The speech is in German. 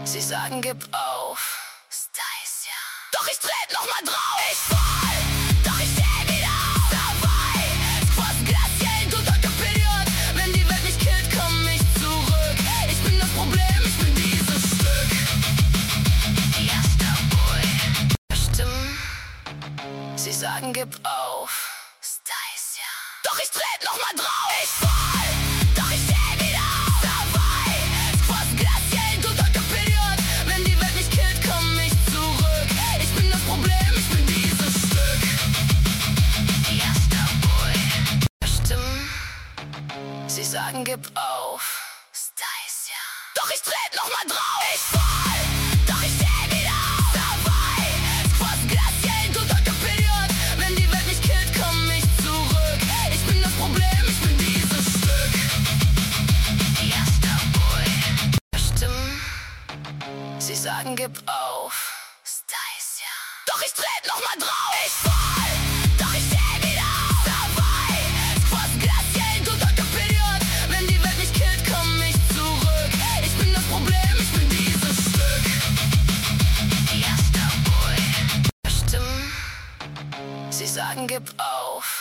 Sie sagen, gib auf. Stacia. Doch ich tret noch mal drauf. Ich fall, doch ich steh wieder auf. Dabei, Squatten glacial, total kapiert. Wenn die Welt mich killt, komm ich zurück. Ich bin das Problem, ich bin dieses Stück. Ja, Starboy. Stimmen. Sie sagen, gib auf. Stacia. Doch ich tret noch mal drauf. Ich fall, doch ich steh wieder auf. Dabei, Squatten glacial, total kapiert. Wenn die Welt mich killt, komm ich zurück. Ich bin das Problem, ich bin dieses Stück. Ja, Starboy. Stimmen. Sie sagen, gib auf. Stacia. Doch ich tret noch mal drauf. Ich fall, doch ich steh wieder auf. Dabei, Squatten glacial, total kapiert. Wenn die Welt mich killt, komm ich zurück. Ich bin das Problem, ich bin dieses Stück. Ja, Starboy. Stimmen. Sie sagen, gib auf. Stacia. Doch ich tret noch mal drauf. Ich fall, doch ich steh wieder auf. Dabei, Squatten glacial, total kapiert. Wenn die Welt mich killt, komm ich zurück. Ich bin das Problem, ich bin dieses Stück. Ja, Starboy. Stimmen. Sie sagen, gib auf.